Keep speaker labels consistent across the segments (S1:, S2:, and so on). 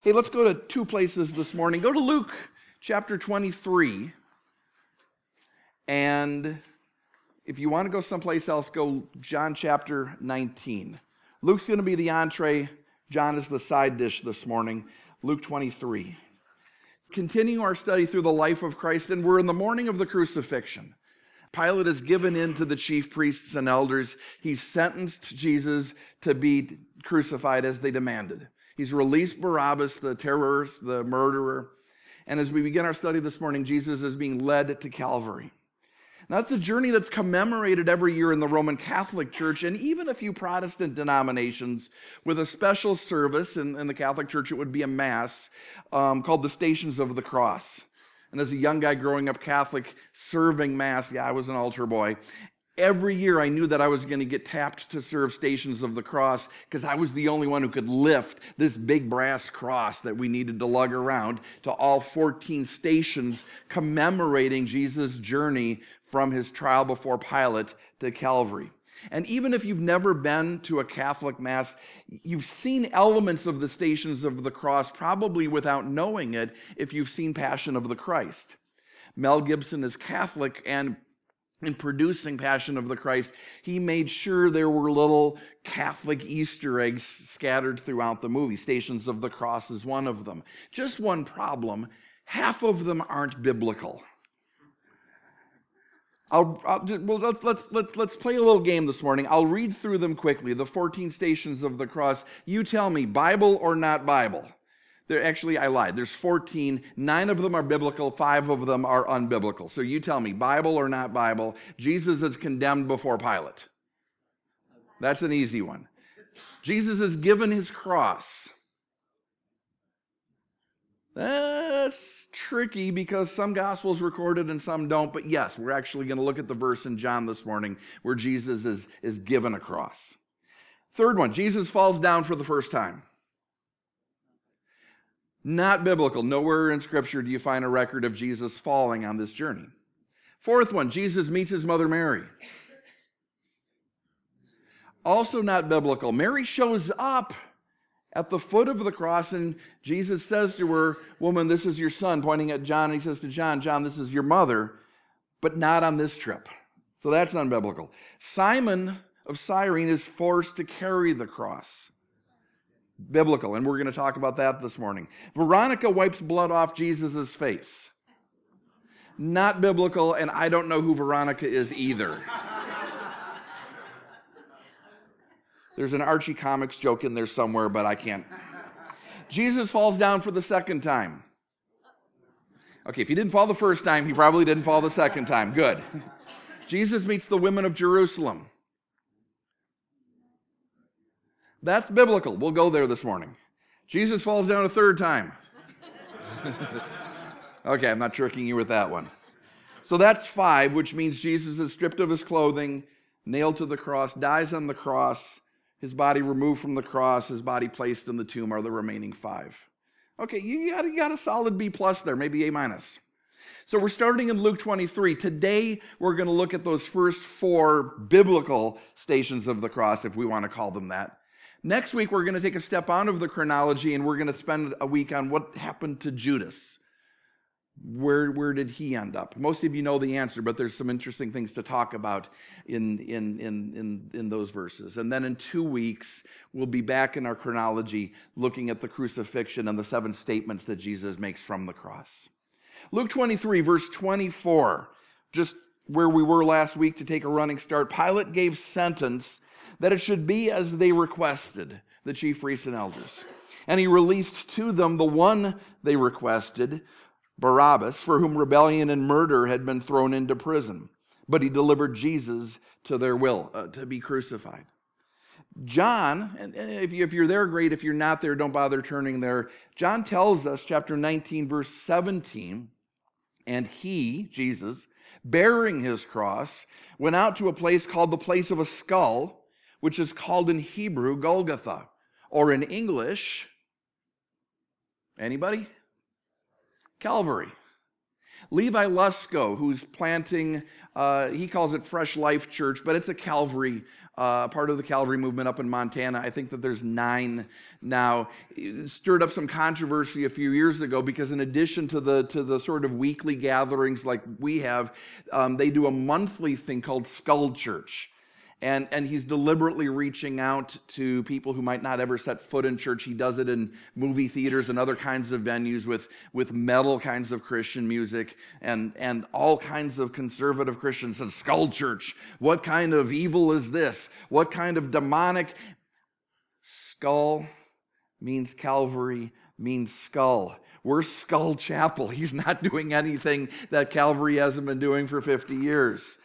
S1: Hey, let's go to two places this morning. Go to Luke chapter 23. And if you want to go someplace else, go John chapter 19. Luke's going to be the entree. John is the side dish this morning. Luke 23. Continuing our study through the life of Christ, and we're in the morning of the crucifixion. Pilate is given in to the chief priests and elders. He's sentenced Jesus to be crucified as they demanded. He's released Barabbas, the terrorist, the murderer. And as we begin our study this morning, Jesus is being led to Calvary. Now, that's a journey that's commemorated every year in the Roman Catholic Church and even a few Protestant denominations with a special service. In the Catholic Church, it would be a Mass called the Stations of the Cross. And as a young guy growing up Catholic, serving Mass, I was an altar boy. Every year I knew that I was going to get tapped to serve Stations of the Cross because I was the only one who could lift this big brass cross that we needed to lug around to all 14 stations commemorating Jesus' journey from his trial before Pilate to Calvary. And even if you've never been to a Catholic Mass, you've seen elements of the Stations of the Cross, probably without knowing it, if you've seen Passion of the Christ. Mel Gibson is Catholic, and in producing Passion of the Christ, he made sure there were little Catholic Easter eggs scattered throughout the movie. Stations of the Cross is one of them. Just one problem, half of them aren't biblical. Let's play a little game this morning. I'll read through them quickly. The 14 Stations of the Cross. You tell me, Bible or not Bible? Actually, I lied. There's 14. 9 of them are biblical. 5 of them are unbiblical. So you tell me, Bible or not Bible? Jesus is condemned before Pilate. That's an easy one. Jesus is given his cross. That's tricky because some gospels record it and some don't. But yes, we're actually going to look at the verse in John this morning where Jesus is given a cross. Third one, Jesus falls down for the first time. Not biblical. Nowhere in Scripture do you find a record of Jesus falling on this journey. Fourth one, Jesus meets his mother Mary. Also not biblical. Mary shows up at the foot of the cross, and Jesus says to her, "Woman, this is your son," pointing at John. And he says to John, "John, this is your mother," but not on this trip. So that's unbiblical. Simon of Cyrene is forced to carry the cross. Biblical, and we're going to talk about that this morning. Veronica wipes blood off Jesus' face. Not biblical, and I don't know who Veronica is either. There's an Archie Comics joke in there somewhere, but I can't. Jesus falls down for the second time. Okay, if he didn't fall the first time, he probably didn't fall the second time. Good. Jesus meets the women of Jerusalem. That's biblical. We'll go there this morning. Jesus falls down a third time. Okay, I'm not tricking you with that one. So that's 5, which means Jesus is stripped of his clothing, nailed to the cross, dies on the cross, his body removed from the cross, his body placed in the tomb are the remaining 5. Okay, you got a solid B+ there, maybe A-. So we're starting in Luke 23. Today, we're going to look at those first 4 biblical Stations of the Cross, if we want to call them that. Next week, we're going to take a step out of the chronology, and we're going to spend a week on what happened to Judas. Where did he end up? Most of you know the answer, but there's some interesting things to talk about in those verses. And then in 2 weeks, we'll be back in our chronology looking at the crucifixion and the 7 statements that Jesus makes from the cross. Luke 23, verse 24, just where we were last week to take a running start. Pilate gave sentence that it should be as they requested, the chief priests and elders. And he released to them the one they requested, Barabbas, for whom rebellion and murder had been thrown into prison. But he delivered Jesus to their will, to be crucified. John, and if you're there, great. If you're not there, don't bother turning there. John tells us, chapter 19, verse 17, and he, Jesus, bearing his cross, went out to a place called the place of a skull, which is called in Hebrew Golgotha, or in English, anybody? Calvary. Levi Lusko, who's planting, he calls it Fresh Life Church, but it's a Calvary, part of the Calvary movement up in Montana. I think that there's 9 now. It stirred up some controversy a few years ago because in addition to the sort of weekly gatherings like we have, they do a monthly thing called Skull Church. And he's deliberately reaching out to people who might not ever set foot in church. He does it in movie theaters and other kinds of venues with metal kinds of Christian music and all kinds of conservative Christians. And Skull Church, what kind of evil is this? What kind of demonic? Skull means Calvary, means skull. We're Skull Chapel. He's not doing anything that Calvary hasn't been doing for 50 years.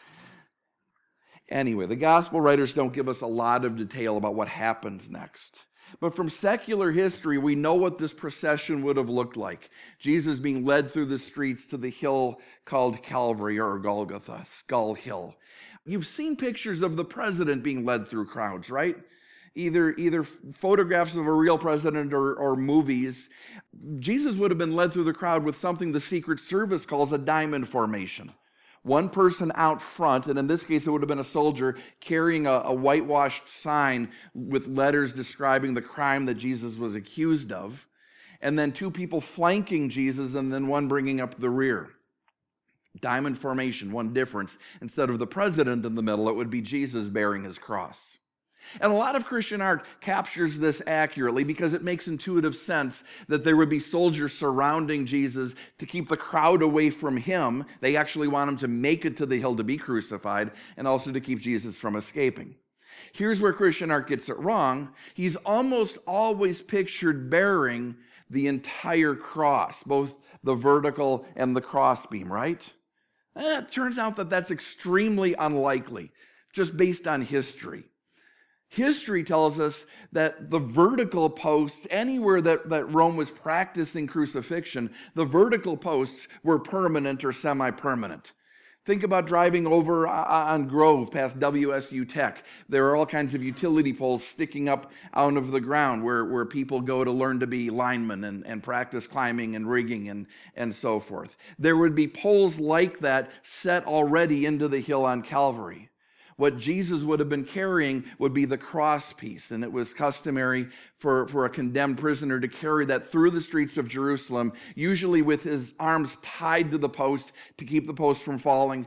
S1: Anyway, the gospel writers don't give us a lot of detail about what happens next. But from secular history, we know what this procession would have looked like. Jesus being led through the streets to the hill called Calvary or Golgotha, Skull Hill. You've seen pictures of the president being led through crowds, right? Either photographs of a real president or movies. Jesus would have been led through the crowd with something the Secret Service calls a diamond formation. One person out front, and in this case it would have been a soldier, carrying a whitewashed sign with letters describing the crime that Jesus was accused of, and then 2 people flanking Jesus, and then one bringing up the rear. Diamond formation, one difference. Instead of the president in the middle, it would be Jesus bearing his cross. And a lot of Christian art captures this accurately because it makes intuitive sense that there would be soldiers surrounding Jesus to keep the crowd away from him. They actually want him to make it to the hill to be crucified, and also to keep Jesus from escaping. Here's where Christian art gets it wrong. He's almost always pictured bearing the entire cross, both the vertical and the crossbeam, right? It turns out that that's extremely unlikely, just based on history. History tells us that the vertical posts, anywhere that Rome was practicing crucifixion, the vertical posts were permanent or semi-permanent. Think about driving over on Grove past WSU Tech. There are all kinds of utility poles sticking up out of the ground where people go to learn to be linemen and practice climbing and rigging and so forth. There would be poles like that set already into the hill on Calvary. What Jesus would have been carrying would be the cross piece, and it was customary for a condemned prisoner to carry that through the streets of Jerusalem, usually with his arms tied to the post to keep the post from falling,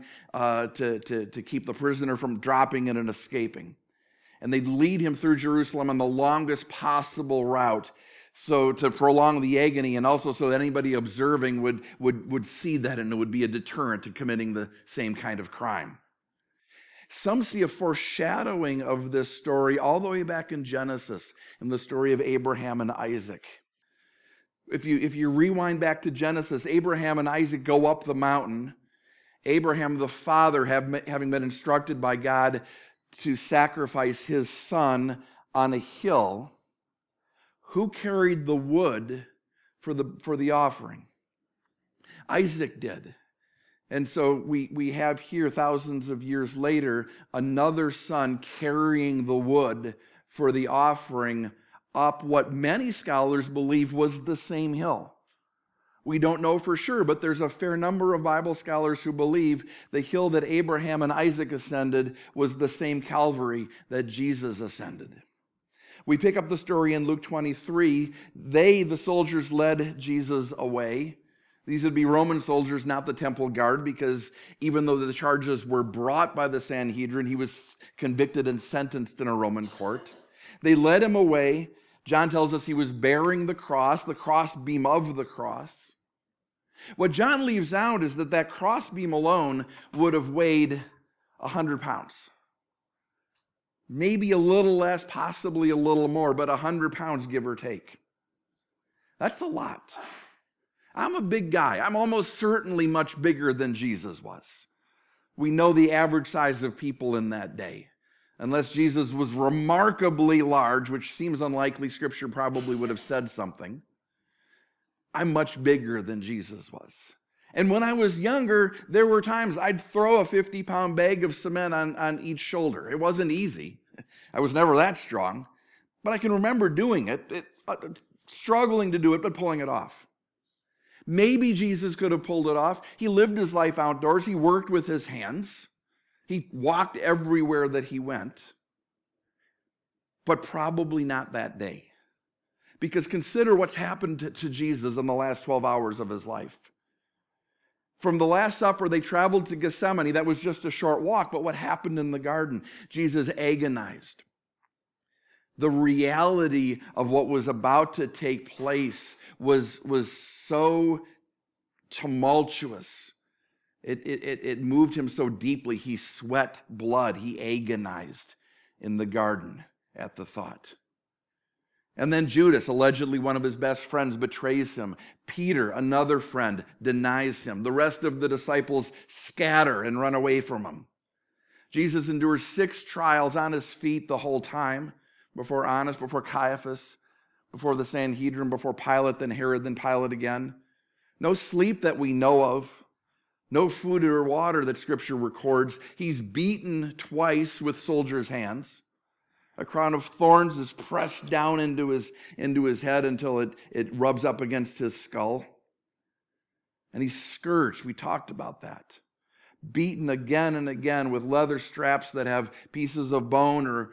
S1: to keep the prisoner from dropping it and escaping. And they'd lead him through Jerusalem on the longest possible route, so to prolong the agony, and also so that anybody observing would see that, and it would be a deterrent to committing the same kind of crime. Some see a foreshadowing of this story all the way back in Genesis, in the story of Abraham and Isaac. If you rewind back to Genesis, Abraham and Isaac go up the mountain. Abraham, the father, having been instructed by God to sacrifice his son on a hill, who carried the wood for the offering? Isaac did. And so we have here, thousands of years later, another son carrying the wood for the offering up what many scholars believe was the same hill. We don't know for sure, but there's a fair number of Bible scholars who believe the hill that Abraham and Isaac ascended was the same Calvary that Jesus ascended. We pick up the story in Luke 23. The soldiers, led Jesus away. These would be Roman soldiers, not the temple guard, because even though the charges were brought by the Sanhedrin, he was convicted and sentenced in a Roman court. They led him away. John tells us he was bearing the crossbeam of the cross. What John leaves out is that crossbeam alone would have weighed 100 pounds. Maybe a little less, possibly a little more, but 100 pounds, give or take. That's a lot. I'm a big guy. I'm almost certainly much bigger than Jesus was. We know the average size of people in that day. Unless Jesus was remarkably large, which seems unlikely, Scripture probably would have said something. I'm much bigger than Jesus was. And when I was younger, there were times I'd throw a 50-pound bag of cement on each shoulder. It wasn't easy. I was never that strong. But I can remember doing it, struggling to do it, but pulling it off. Maybe Jesus could have pulled it off. He lived his life outdoors. He worked with his hands. He walked everywhere that he went. But probably not that day. Because consider what's happened to Jesus in the last 12 hours of his life. From the Last Supper, they traveled to Gethsemane. That was just a short walk. But what happened in the garden? Jesus agonized. The reality of what was about to take place was so tumultuous. It moved him so deeply. He sweat blood. He agonized in the garden at the thought. And then Judas, allegedly one of his best friends, betrays him. Peter, another friend, denies him. The rest of the disciples scatter and run away from him. Jesus endures 6 trials on his feet the whole time, before Annas, before Caiaphas, before the Sanhedrin, before Pilate, then Herod, then Pilate again. No sleep that we know of. No food or water that Scripture records. He's beaten twice with soldiers' hands. A crown of thorns is pressed down into his head until it rubs up against his skull. And he's scourged. We talked about that. Beaten again and again with leather straps that have pieces of bone or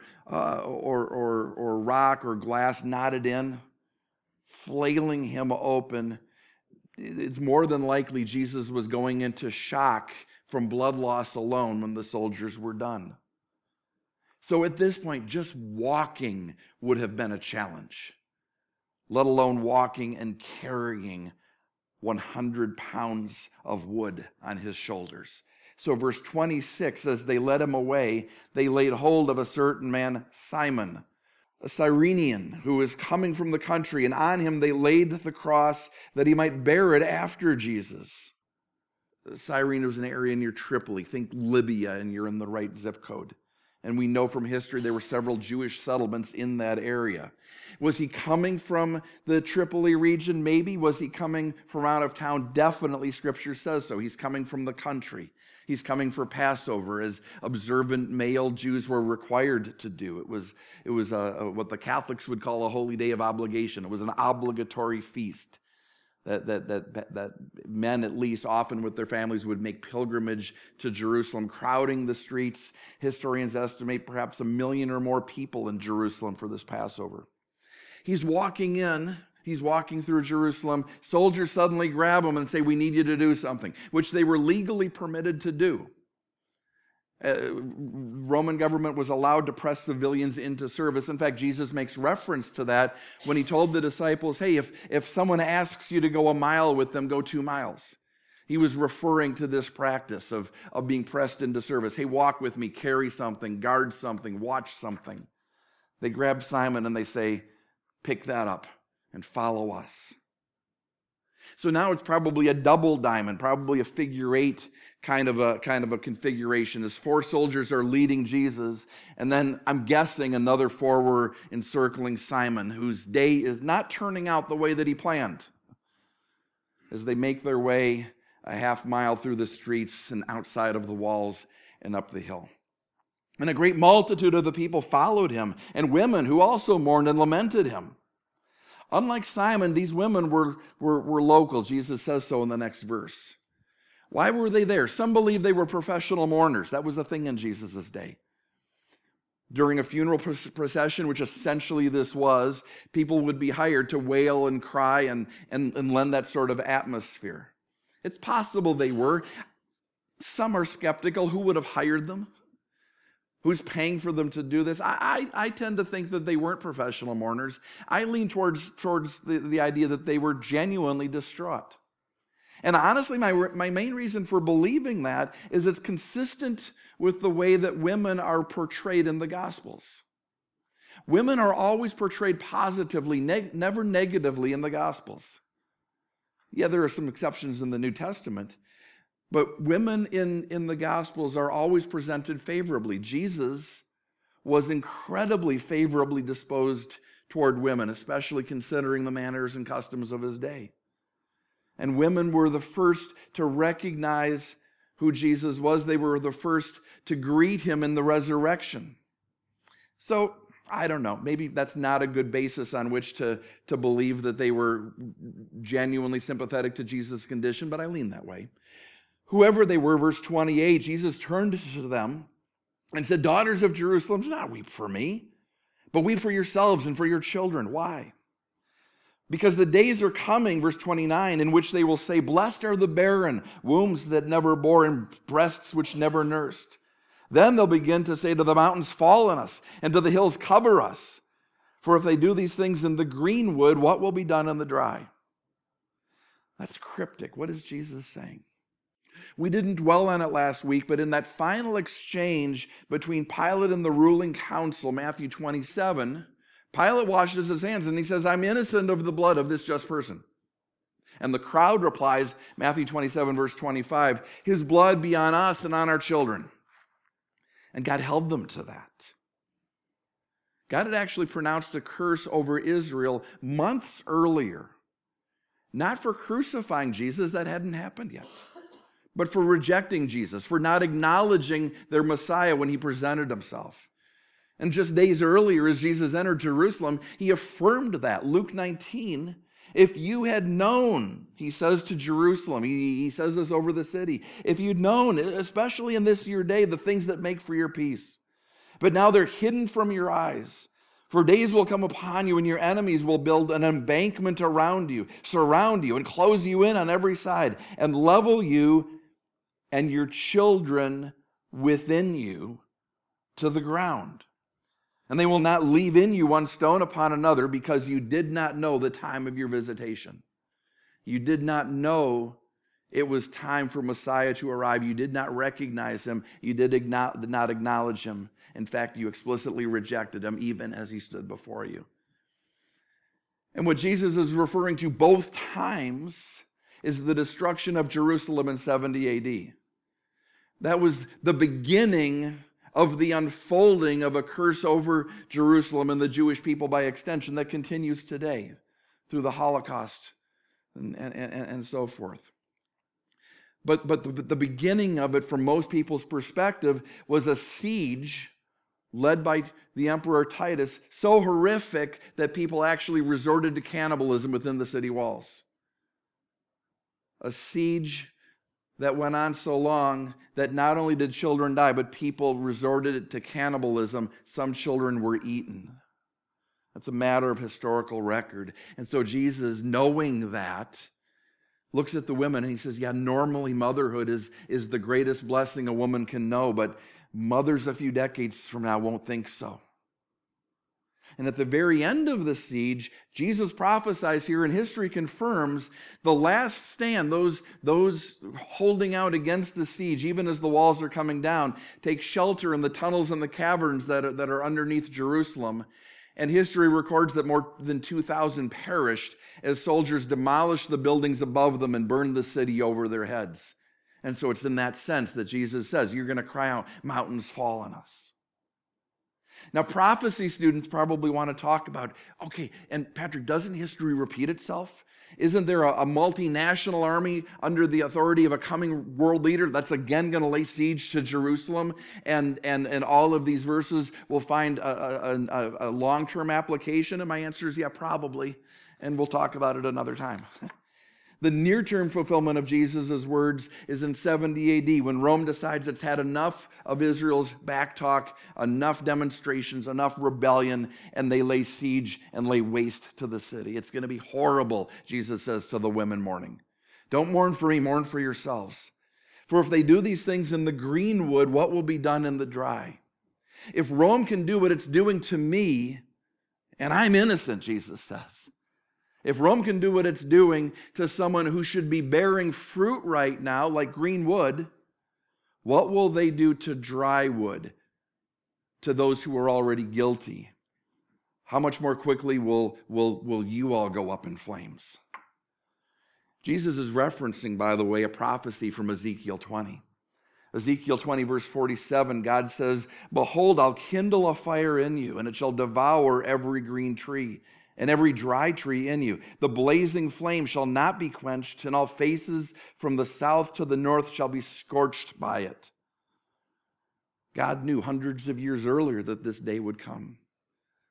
S1: rock or glass knotted in, flailing him open. It's more than likely Jesus was going into shock from blood loss alone when the soldiers were done. So at this point, just walking would have been a challenge, let alone walking and carrying 100 pounds of wood on his shoulders. So verse 26, as they led him away, they laid hold of a certain man, Simon, a Cyrenian, who was coming from the country, and on him they laid the cross that he might bear it after Jesus. Cyrene was an area near Tripoli. Think Libya, and you're in the right zip code. And we know from history there were several Jewish settlements in that area. Was he coming from the Tripoli region? Maybe. Was he coming from out of town? Definitely, Scripture says so. He's coming from the country. He's coming for Passover, as observant male Jews were required to do. It was what the Catholics would call a holy day of obligation. It was an obligatory feast that men, at least often with their families, would make pilgrimage to Jerusalem, crowding the streets. Historians estimate perhaps 1 million or more people in Jerusalem for this Passover. He's walking through Jerusalem. Soldiers suddenly grab him and say, "We need you to do something," which they were legally permitted to do. Roman government was allowed to press civilians into service. In fact, Jesus makes reference to that when he told the disciples, "Hey, if someone asks you to go a mile with them, go 2 miles." He was referring to this practice of being pressed into service. "Hey, walk with me, carry something, guard something, watch something." They grab Simon and they say, "Pick that up and follow us." So now it's probably a double diamond, probably a figure 8 kind of a configuration, as 4 soldiers are leading Jesus, and then I'm guessing another 4 were encircling Simon, whose day is not turning out the way that he planned, as they make their way a half mile through the streets and outside of the walls and up the hill. And a great multitude of the people followed him, and women who also mourned and lamented him. Unlike Simon, these women were local. Jesus says so in the next verse. Why were they there? Some believe they were professional mourners. That was a thing in Jesus' day. During a funeral procession, which essentially this was, people would be hired to wail and cry and lend that sort of atmosphere. It's possible they were. Some are skeptical. Who would have hired them? Who's paying for them to do this? I tend to think that they weren't professional mourners. I lean towards the idea that they were genuinely distraught. And honestly, my main reason for believing that is it's consistent with the way that women are portrayed in the Gospels. Women are always portrayed positively, never negatively in the Gospels. Yeah, there are some exceptions in the New Testament, but women in the Gospels are always presented favorably. Jesus was incredibly favorably disposed toward women, especially considering the manners and customs of his day. And women were the first to recognize who Jesus was. They were the first to greet him in the resurrection. So I don't know. Maybe that's not a good basis on which to believe that they were genuinely sympathetic to Jesus' condition, but I lean that way. Whoever they were, verse 28, Jesus turned to them and said, "Daughters of Jerusalem, do not weep for me, but weep for yourselves and for your children." Why? Because the days are coming, verse 29, in which they will say, "Blessed are the barren, wombs that never bore, and breasts which never nursed." Then they'll begin to say to the mountains, "Fall on us," and to the hills, "Cover us." For if they do these things in the green wood, what will be done in the dry? That's cryptic. What is Jesus saying? We didn't dwell on it last week, but in that final exchange between Pilate and the ruling council, Matthew 27, Pilate washes his hands and he says, "I'm innocent of the blood of this just person." And the crowd replies, Matthew 27, verse 25, "His blood be on us and on our children." And God held them to that. God had actually pronounced a curse over Israel months earlier, not for crucifying Jesus, that hadn't happened yet, but for rejecting Jesus, for not acknowledging their Messiah when he presented himself. And just days earlier, as Jesus entered Jerusalem, he affirmed that. Luke 19, "If you had known," he says to Jerusalem, he says this over the city, "if you'd known, especially in this your day, the things that make for your peace. But now they're hidden from your eyes. For days will come upon you, and your enemies will build an embankment around you, surround you, and close you in on every side, and level you and your children within you to the ground. And they will not leave in you one stone upon another, because you did not know the time of your visitation." You did not know it was time for Messiah to arrive. You did not recognize him. You did not acknowledge him. In fact, you explicitly rejected him even as he stood before you. And what Jesus is referring to both times is the destruction of Jerusalem in 70 AD. That was the beginning of the unfolding of a curse over Jerusalem and the Jewish people by extension that continues today through the Holocaust and so forth. But the beginning of it, from most people's perspective, was a siege led by the Emperor Titus, so horrific that people actually resorted to cannibalism within the city walls. A siege that went on so long that not only did children die, but people resorted to cannibalism. Some children were eaten. That's a matter of historical record. And so Jesus, knowing that, looks at the women and he says, yeah, normally motherhood is the greatest blessing a woman can know, but mothers a few decades from now won't think so. And at the very end of the siege, Jesus prophesies here, and history confirms the last stand, those holding out against the siege, even as the walls are coming down, take shelter in the tunnels and the caverns that are underneath Jerusalem. And history records that more than 2,000 perished as soldiers demolished the buildings above them and burned the city over their heads. And so it's in that sense that Jesus says, you're going to cry out, mountains fall on us. Now, prophecy students probably want to talk about, okay, and Patrick, doesn't history repeat itself? Isn't there a multinational army under the authority of a coming world leader that's again going to lay siege to Jerusalem? And all of these verses will find a long-term application? And my answer is, yeah, probably. And we'll talk about it another time. The near-term fulfillment of Jesus' words is in 70 AD, when Rome decides it's had enough of Israel's backtalk, enough demonstrations, enough rebellion, and they lay siege and lay waste to the city. It's going to be horrible, Jesus says to the women mourning. Don't mourn for me, mourn for yourselves. For if they do these things in the green wood, what will be done in the dry? If Rome can do what it's doing to me, and I'm innocent, Jesus says, if Rome can do what it's doing to someone who should be bearing fruit right now, like green wood, what will they do to dry wood, to those who are already guilty? How much more quickly will you all go up in flames? Jesus is referencing, by the way, a prophecy from Ezekiel 20. Ezekiel 20, verse 47, God says, "Behold, I'll kindle a fire in you, and it shall devour every green tree, and every dry tree in you. The blazing flame shall not be quenched, and all faces from the south to the north shall be scorched by it." God knew hundreds of years earlier that this day would come.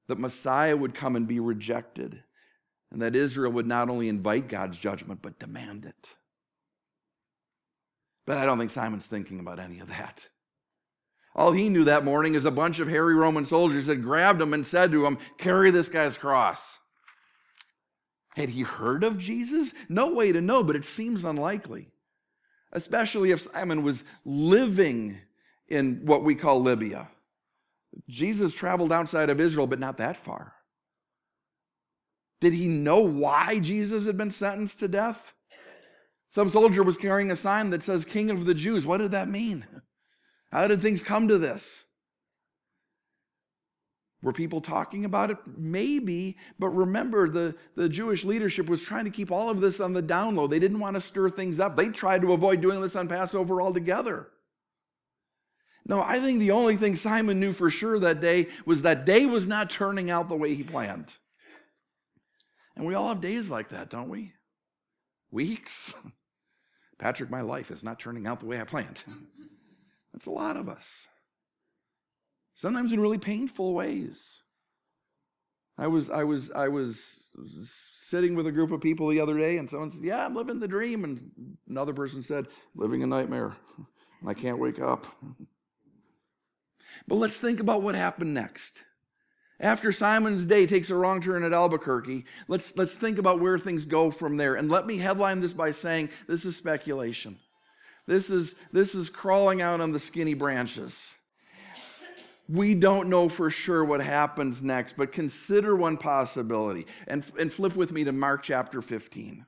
S1: that Messiah would come and be rejected, and that Israel would not only invite God's judgment, but demand it. But I don't think Simon's thinking about any of that. All he knew that morning is a bunch of hairy Roman soldiers had grabbed him and said to him, "Carry this guy's cross." Had he heard of Jesus? No way to know, but it seems unlikely. Especially if Simon was living in what we call Libya. Jesus traveled outside of Israel, but not that far. Did he know why Jesus had been sentenced to death? Some soldier was carrying a sign that says King of the Jews. What did that mean? How did things come to this? Were people talking about it? Maybe, but remember, the Jewish leadership was trying to keep all of this on the down low. They didn't want to stir things up. They tried to avoid doing this on Passover altogether. No, I think the only thing Simon knew for sure that day was not turning out the way he planned. And we all have days like that, don't we? Weeks. Patrick, my life is not turning out the way I planned. That's a lot of us. Sometimes in really painful ways. I was sitting with a group of people the other day, and someone said, "Yeah, I'm living the dream," and another person said, "Living a nightmare, and I can't wake up." But let's think about what happened next. After Simon's day takes a wrong turn at Albuquerque, let's think about where things go from there. And let me headline this by saying this is speculation. This is crawling out on the skinny branches. We don't know for sure what happens next, but consider one possibility. And flip with me to Mark chapter 15.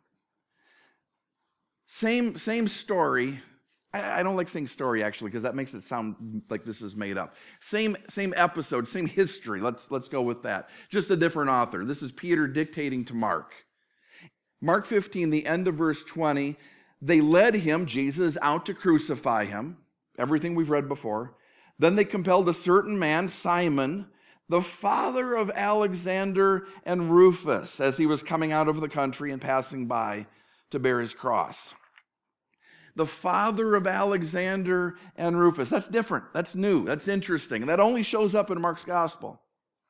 S1: Same story. I don't like saying story, actually, because that makes it sound like this is made up. Same episode, same history. Let's go with that. Just a different author. This is Peter dictating to Mark. Mark 15, the end of verse 20. They led him, Jesus, out to crucify him. Everything we've read before. Then they compelled a certain man, Simon, the father of Alexander and Rufus, as he was coming out of the country and passing by to bear his cross. The father of Alexander and Rufus. That's different. That's new. That's interesting. That only shows up in Mark's gospel.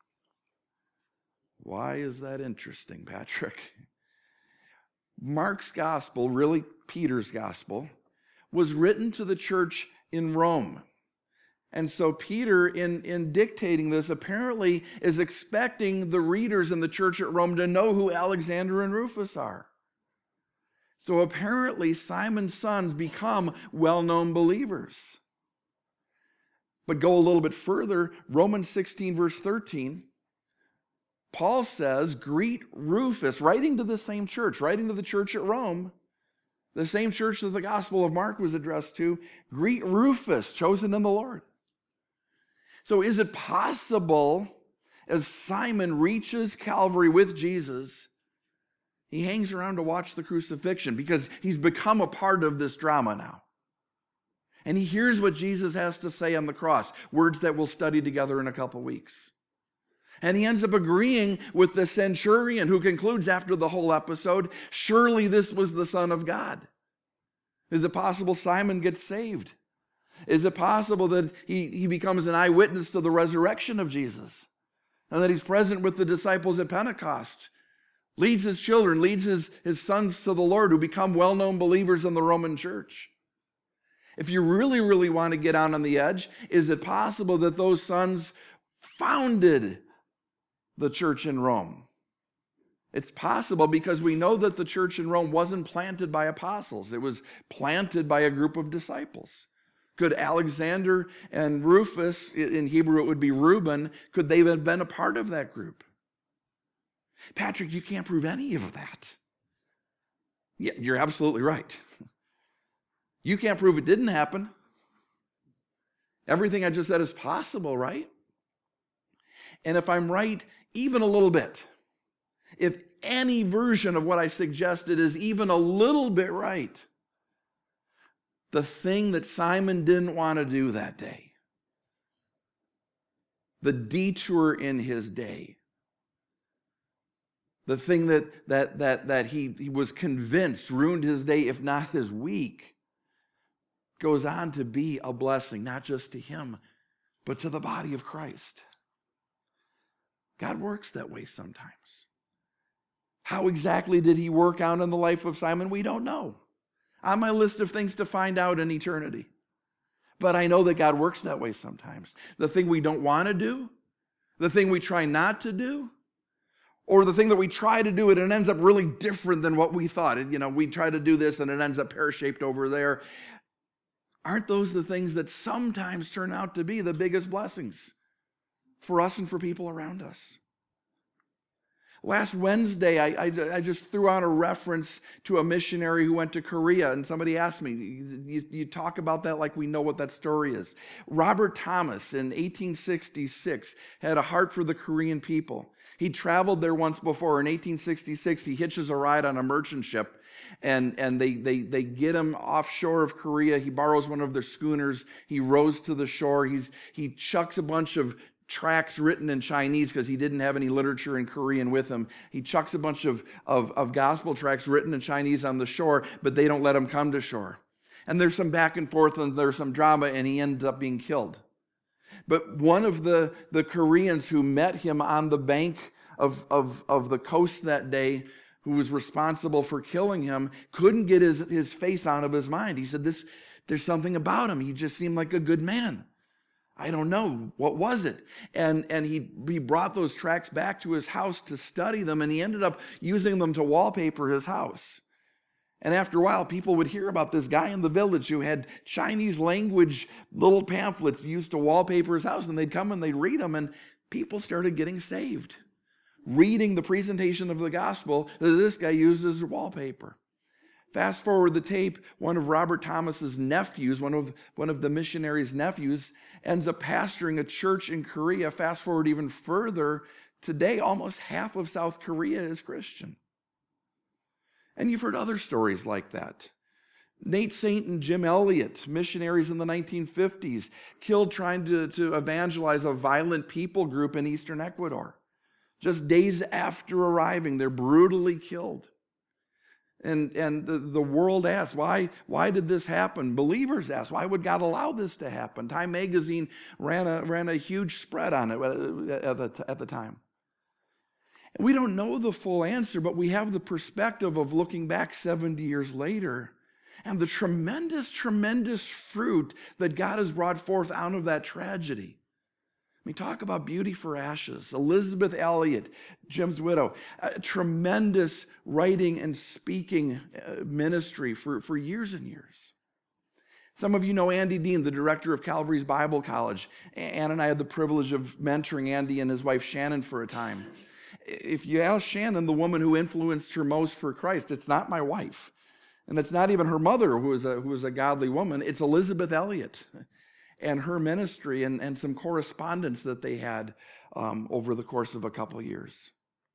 S1: Why is that interesting, Patrick? Mark's gospel, really Peter's gospel, was written to the church in Rome. And so Peter, in dictating this, apparently is expecting the readers in the church at Rome to know who Alexander and Rufus are. So apparently Simon's sons become well-known believers. But go a little bit further, Romans 16, verse 13, Paul says, "Greet Rufus," writing to the same church, writing to the church at Rome, the same church that the Gospel of Mark was addressed to. "Greet Rufus, chosen in the Lord." So is it possible, as Simon reaches Calvary with Jesus, he hangs around to watch the crucifixion because he's become a part of this drama now? And he hears what Jesus has to say on the cross, words that we'll study together in a couple weeks. And he ends up agreeing with the centurion who concludes after the whole episode, surely this was the Son of God. Is it possible Simon gets saved? Is it possible that he becomes an eyewitness to the resurrection of Jesus? And that he's present with the disciples at Pentecost? Leads his children, leads his sons to the Lord who become well-known believers in the Roman church? If you really, really want to get out on the edge, is it possible that those sons founded the church in Rome? It's possible because we know that the church in Rome wasn't planted by apostles. It was planted by a group of disciples. Could Alexander and Rufus, in Hebrew it would be Reuben, could they have been a part of that group? Patrick, you can't prove any of that. Yeah, you're absolutely right. You can't prove it didn't happen. Everything I just said is possible, right? And if I'm right even a little bit, if any version of what I suggested is even a little bit right, the thing that Simon didn't want to do that day, the detour in his day, the thing that he was convinced ruined his day, if not his week, goes on to be a blessing, not just to him, but to the body of Christ. God works that way sometimes. How exactly did he work out in the life of Simon? We don't know. On my list of things to find out in eternity. But I know that God works that way sometimes. The thing we don't want to do, the thing we try not to do, or the thing that we try to do and it ends up really different than what we thought. We try to do this and it ends up pear-shaped over there. Aren't those the things that sometimes turn out to be the biggest blessings for us and for people around us? Last Wednesday, I just threw out a reference to a missionary who went to Korea, and somebody asked me, you talk about that like we know what that story is. Robert Thomas in 1866 had a heart for the Korean people. He traveled there once before. In 1866, he hitches a ride on a merchant ship, and they get him offshore of Korea. He borrows one of their schooners. He rows to the shore. He chucks a bunch of tracts written in Chinese because he didn't have any literature in Korean with him. He chucks a bunch of gospel tracts written in Chinese on the shore, but they don't let him come to shore. And there's some back and forth and there's some drama, and he ends up being killed. But one of the Koreans who met him on the bank of the coast that day, who was responsible for killing him, couldn't get his face out of his mind. He said, there's something about him. He just seemed like a good man. I don't know. What was it? And he brought those tracts back to his house to study them, and he ended up using them to wallpaper his house. And after a while, people would hear about this guy in the village who had Chinese language little pamphlets used to wallpaper his house, and they'd come and they'd read them, and people started getting saved, reading the presentation of the gospel that this guy used as wallpaper. Fast forward the tape, one of Robert Thomas's nephews, one of the missionary's nephews, ends up pastoring a church in Korea. Fast forward even further, today almost half of South Korea is Christian. And you've heard other stories like that. Nate Saint and Jim Elliot, missionaries in the 1950s, killed trying to evangelize a violent people group in eastern Ecuador. Just days after arriving, they're brutally killed. And the world asks, why did this happen? Believers ask, why would God allow this to happen? Time magazine ran a huge spread on it at the time. And we don't know the full answer, but we have the perspective of looking back 70 years later and the tremendous, tremendous fruit that God has brought forth out of that tragedy. I mean, talk about beauty for ashes. Elizabeth Elliot, Jim's widow, a tremendous writing and speaking ministry for years and years. Some of you know Andy Dean, the director of Calvary's Bible College. Ann and I had the privilege of mentoring Andy and his wife Shannon for a time. If you ask Shannon, the woman who influenced her most for Christ, it's not my wife. And it's not even her mother, who was a godly woman. It's Elizabeth Elliot and her ministry and some correspondence that they had over the course of a couple of years.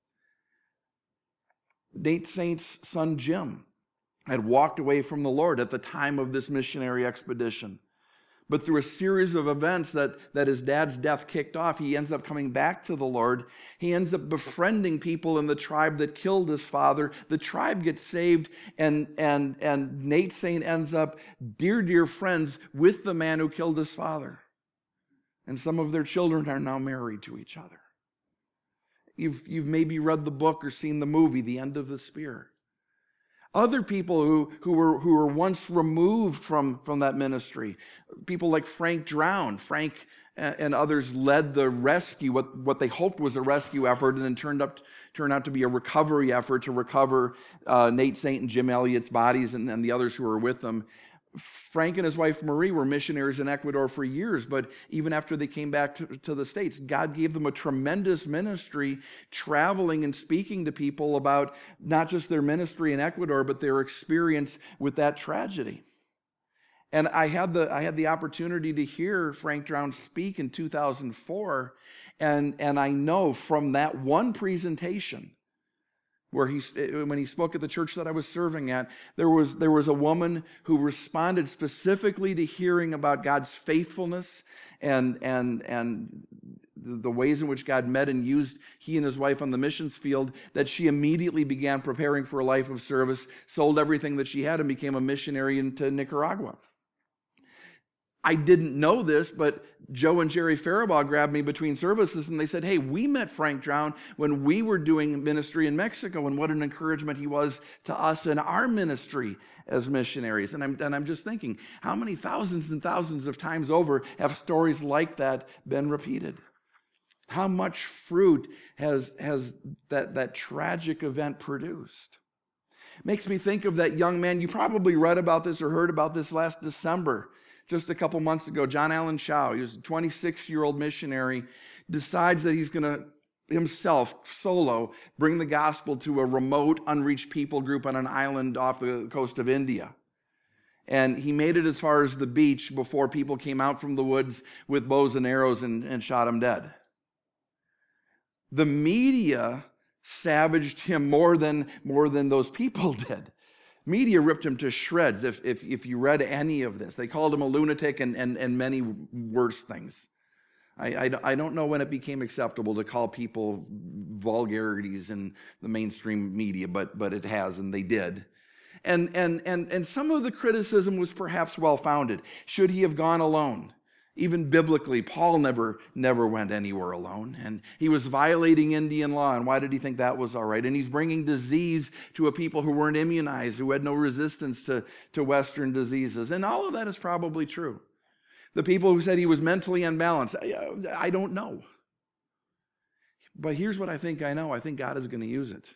S1: Nate Saint's son Jim had walked away from the Lord at the time of this missionary expedition. But through a series of events that his dad's death kicked off, he ends up coming back to the Lord. He ends up befriending people in the tribe that killed his father. The tribe gets saved, and Nate Saint ends up dear friends with the man who killed his father. And some of their children are now married to each other. You've maybe read the book or seen the movie, The End of the Spear. Other people who were once removed from that ministry, people like Frank Drown. Frank and others led the rescue, what they hoped was a rescue effort, and then turned out to be a recovery effort to recover Nate Saint and Jim Elliot's bodies and the others who were with them. Frank and his wife Marie were missionaries in Ecuador for years, but even after they came back to the States, God gave them a tremendous ministry, traveling and speaking to people about not just their ministry in Ecuador, but their experience with that tragedy. And I had the opportunity to hear Frank Drown speak in 2004, and I know from that one presentation, when he spoke at the church that I was serving at, there was a woman who responded specifically to hearing about God's faithfulness and the ways in which God met and used he and his wife on the missions field, that she immediately began preparing for a life of service, sold everything that she had, and became a missionary into Nicaragua. I didn't know this, but Joe and Jerry Faribaugh grabbed me between services and they said, hey, we met Frank Drown when we were doing ministry in Mexico, and what an encouragement he was to us in our ministry as missionaries. And I'm just thinking, how many thousands and thousands of times over have stories like that been repeated? How much fruit has that tragic event produced? Makes me think of that young man. You probably read about this or heard about this last December. Just a couple months ago, John Allen Chau, he was a 26-year-old missionary, decides that he's going to himself, solo, bring the gospel to a remote, unreached people group on an island off the coast of India. And he made it as far as the beach before people came out from the woods with bows and arrows and shot him dead. The media savaged him more than those people did. Media ripped him to shreds if you read any of this. They called him a lunatic and many worse things. I don't know when it became acceptable to call people vulgarities in the mainstream media, but it has, and they did. And some of the criticism was perhaps well-founded. Should he have gone alone? Even biblically, Paul never went anywhere alone. And he was violating Indian law. And why did he think that was all right? And he's bringing disease to a people who weren't immunized, who had no resistance to Western diseases. And all of that is probably true. The people who said he was mentally unbalanced, I don't know. But here's what I think I know. I think God is going to use it.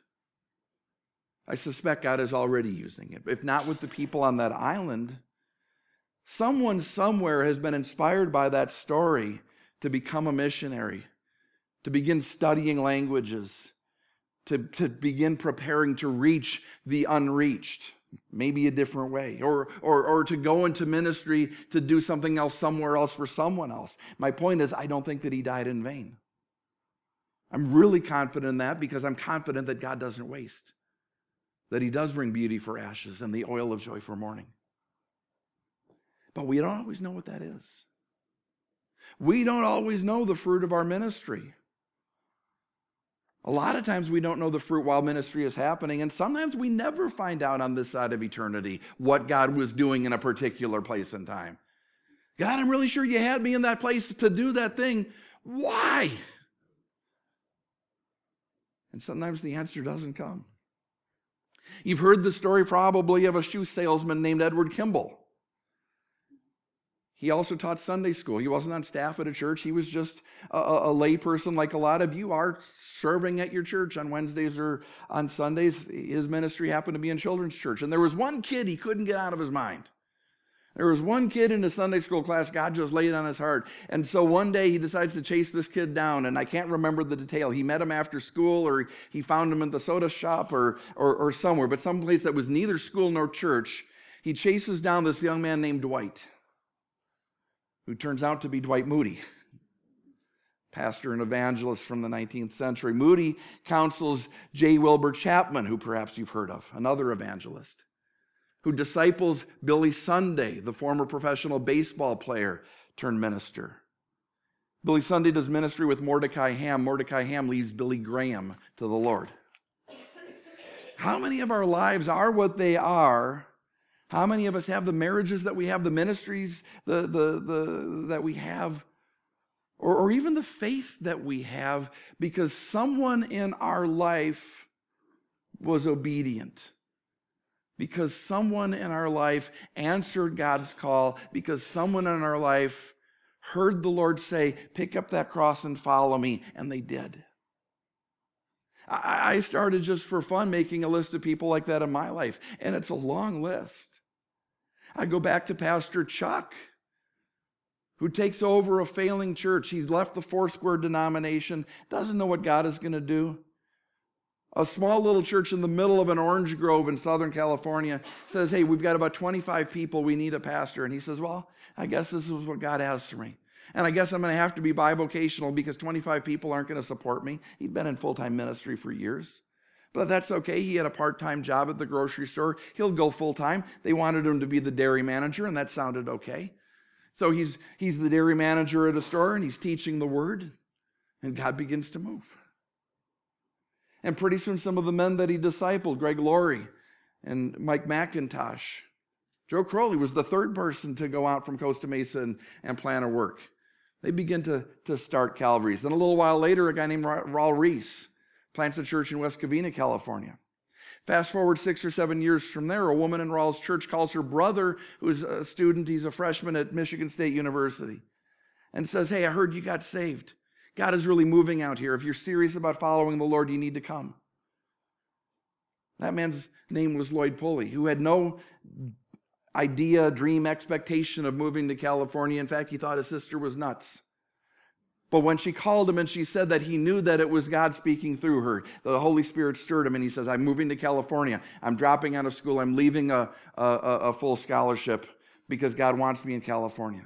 S1: I suspect God is already using it. If not with the people on that island, someone somewhere has been inspired by that story to become a missionary, to begin studying languages, to begin preparing to reach the unreached, maybe a different way, or to go into ministry to do something else somewhere else for someone else. My point is, I don't think that he died in vain. I'm really confident in that because I'm confident that God doesn't waste, that he does bring beauty for ashes and the oil of joy for mourning. But we don't always know what that is. We don't always know the fruit of our ministry. A lot of times we don't know the fruit while ministry is happening, and sometimes we never find out on this side of eternity what God was doing in a particular place and time. God, I'm really sure you had me in that place to do that thing. Why? And sometimes the answer doesn't come. You've heard the story probably of a shoe salesman named Edward Kimball. He also taught Sunday school. He wasn't on staff at a church. He was just a lay person like a lot of you are, serving at your church on Wednesdays or on Sundays. His ministry happened to be in children's church. And there was one kid he couldn't get out of his mind. There was one kid in the Sunday school class God just laid on his heart. And so one day he decides to chase this kid down, and I can't remember the detail. He met him after school, or he found him in the soda shop or somewhere, but someplace that was neither school nor church. He chases down this young man named Dwight, who turns out to be Dwight Moody, pastor and evangelist from the 19th century. Moody counsels J. Wilbur Chapman, who perhaps you've heard of, another evangelist, who disciples Billy Sunday, the former professional baseball player turned minister. Billy Sunday does ministry with Mordecai Ham. Mordecai Ham leads Billy Graham to the Lord. How many of our lives are what they are? How many of us have the marriages that we have, the ministries that we have, or even the faith that we have because someone in our life was obedient, because someone in our life answered God's call, because someone in our life heard the Lord say, pick up that cross and follow me, and they did. I started just for fun making a list of people like that in my life, and it's a long list. I go back to Pastor Chuck, who takes over a failing church. He's left the Foursquare denomination, doesn't know what God is going to do. A small little church in the middle of an orange grove in Southern California says, hey, we've got about 25 people, we need a pastor. And he says, well, I guess this is what God has for me. And I guess I'm going to have to be bivocational because 25 people aren't going to support me. He'd been in full-time ministry for years. But that's okay. He had a part-time job at the grocery store. He'll go full-time. They wanted him to be the dairy manager, and that sounded okay. So he's the dairy manager at a store, and he's teaching the word, and God begins to move. And pretty soon some of the men that he discipled, Greg Laurie and Mike McIntosh, Joe Crowley was the third person to go out from Costa Mesa and plan a work. They begin to start Calvaries. Then a little while later, a guy named Raul Reese plants a church in West Covina, California. Fast forward 6 or 7 years from there, a woman in Raul's church calls her brother, who's a student, he's a freshman at Michigan State University, and says, hey, I heard you got saved. God is really moving out here. If you're serious about following the Lord, you need to come. That man's name was Lloyd Pulley, who had no idea, dream, expectation of moving to California. In fact, he thought his sister was nuts. But when she called him and she said that, he knew that it was God speaking through her. The Holy Spirit stirred him, and he says, I'm moving to California. I'm dropping out of school. I'm leaving a full scholarship because God wants me in California.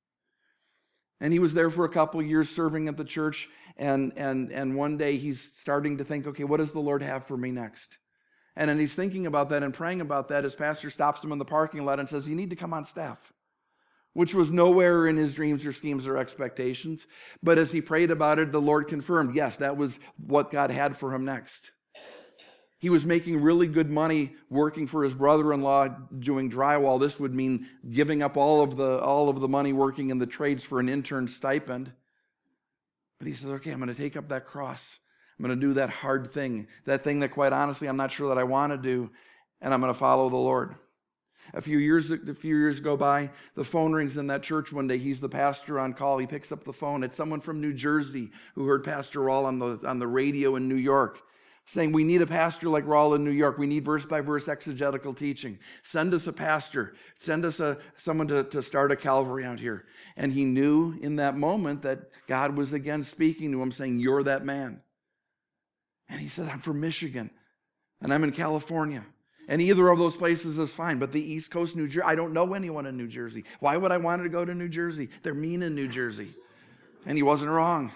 S1: And he was there for a couple of years serving at the church, and one day he's starting to think, okay, what does the Lord have for me next? And then he's thinking about that and praying about that. His pastor stops him in the parking lot and says, you need to come on staff, which was nowhere in his dreams or schemes or expectations. But as he prayed about it, the Lord confirmed, yes, that was what God had for him next. He was making really good money working for his brother-in-law doing drywall. This would mean giving up all of the money working in the trades for an intern stipend. But he says, okay, I'm going to take up that cross. I'm going to do that hard thing, that thing that quite honestly I'm not sure that I want to do, and I'm going to follow the Lord. A few years go by, the phone rings in that church one day. He's the pastor on call. He picks up the phone. It's someone from New Jersey who heard Pastor Raul on the radio in New York saying, we need a pastor like Raul in New York. We need verse-by-verse exegetical teaching. Send us a pastor. Send us someone to start a Calvary out here. And he knew in that moment that God was again speaking to him, saying, you're that man. And he said, I'm from Michigan, and I'm in California. And either of those places is fine, but the East Coast, New Jersey, I don't know anyone in New Jersey. Why would I want to go to New Jersey? They're mean in New Jersey. And he wasn't wrong.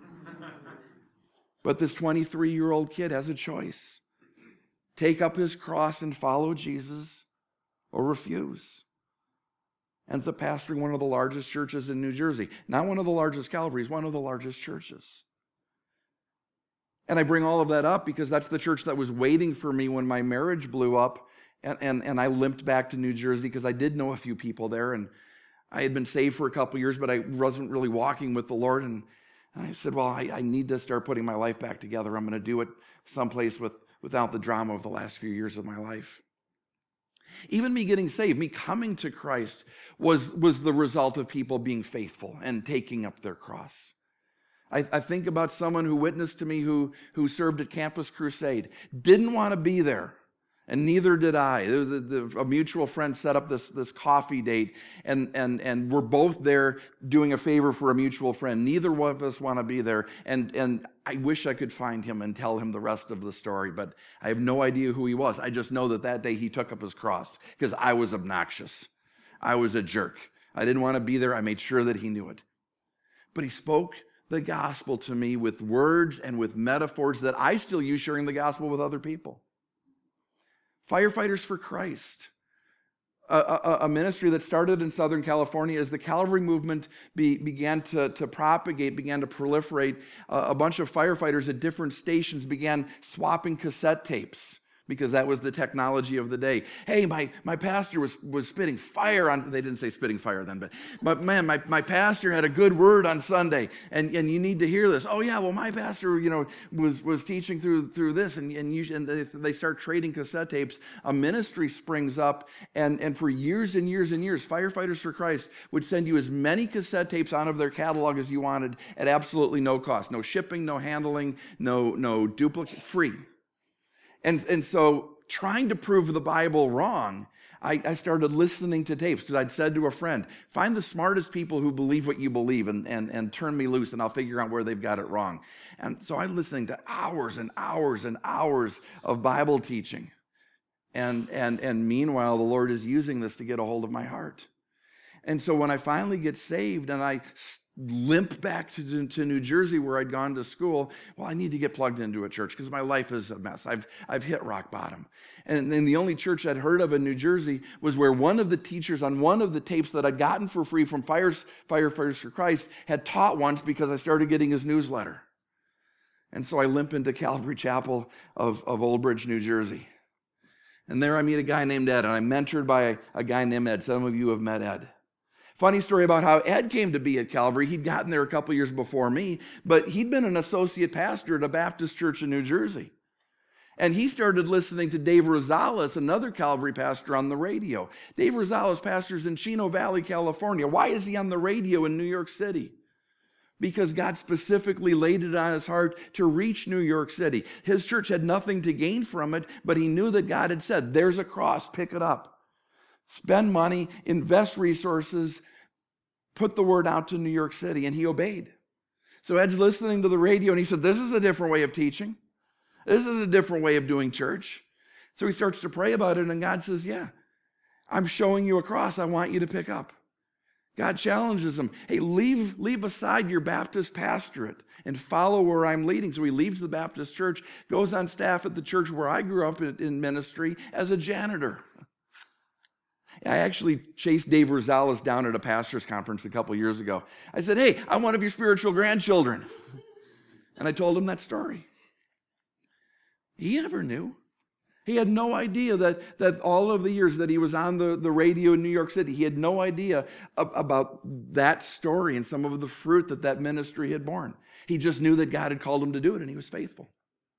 S1: But this 23-year-old kid has a choice. Take up his cross and follow Jesus, or refuse. Ends up pastoring one of the largest churches in New Jersey. Not one of the largest Calvaries, one of the largest churches. And I bring all of that up because that's the church that was waiting for me when my marriage blew up, and I limped back to New Jersey because I did know a few people there, and I had been saved for a couple years, but I wasn't really walking with the Lord, and I said, well, I need to start putting my life back together. I'm going to do it someplace without the drama of the last few years of my life. Even me getting saved, me coming to Christ was the result of people being faithful and taking up their cross. I think about someone who witnessed to me who served at Campus Crusade, didn't want to be there, and neither did I. A mutual friend set up this coffee date, and we're both there doing a favor for a mutual friend. Neither one of us want to be there, and I wish I could find him and tell him the rest of the story, but I have no idea who he was. I just know that day he took up his cross because I was obnoxious. I was a jerk. I didn't want to be there. I made sure that he knew it. But he spoke the gospel to me with words and with metaphors that I still use sharing the gospel with other people. Firefighters for Christ, a ministry that started in Southern California as the Calvary movement began to propagate, began to proliferate. A bunch of firefighters at different stations began swapping cassette tapes, because that was the technology of the day. Hey, my pastor was spitting fire on, they didn't say spitting fire then, but man, my pastor had a good word on Sunday, and you need to hear this. Oh yeah, well my pastor, was teaching through this, and they start trading cassette tapes. A ministry springs up, and for years and years and years, Firefighters for Christ would send you as many cassette tapes out of their catalog as you wanted at absolutely no cost. No shipping, no handling, no duplicate, free. And so trying to prove the Bible wrong, I started listening to tapes because I'd said to a friend, find the smartest people who believe what you believe and turn me loose and I'll figure out where they've got it wrong. And so I'm listening to hours and hours and hours of Bible teaching. And meanwhile, the Lord is using this to get a hold of my heart. And so when I finally get saved and I limp back to New Jersey where I'd gone to school, well, I need to get plugged into a church because my life is a mess. I've hit rock bottom. And then the only church I'd heard of in New Jersey was where one of the teachers on one of the tapes that I'd gotten for free from Firefighters for Christ had taught once because I started getting his newsletter. And so I limp into Calvary Chapel of Old Bridge, New Jersey. And there I meet a guy named Ed, and I'm mentored by a guy named Ed. Some of you have met Ed. Funny story about how Ed came to be at Calvary. He'd gotten there a couple years before me, but he'd been an associate pastor at a Baptist church in New Jersey. And he started listening to Dave Rosales, another Calvary pastor, on the radio. Dave Rosales pastors in Chino Valley, California. Why is he on the radio in New York City? Because God specifically laid it on his heart to reach New York City. His church had nothing to gain from it, but he knew that God had said, there's a cross, pick it up. Spend money, invest resources, put the word out to New York City, and he obeyed. So Ed's listening to the radio, and he said, this is a different way of teaching. This is a different way of doing church. So he starts to pray about it, and God says, yeah, I'm showing you a cross I want you to pick up. God challenges him, hey, leave aside your Baptist pastorate and follow where I'm leading. So he leaves the Baptist church, goes on staff at the church where I grew up in ministry as a janitor. I actually chased Dave Rosales down at a pastor's conference a couple years ago. I said, hey, I'm one of your spiritual grandchildren. And I told him that story. He never knew. He had no idea that all of the years that he was on the radio in New York City, he had no idea about that story and some of the fruit that ministry had borne. He just knew that God had called him to do it, and he was faithful.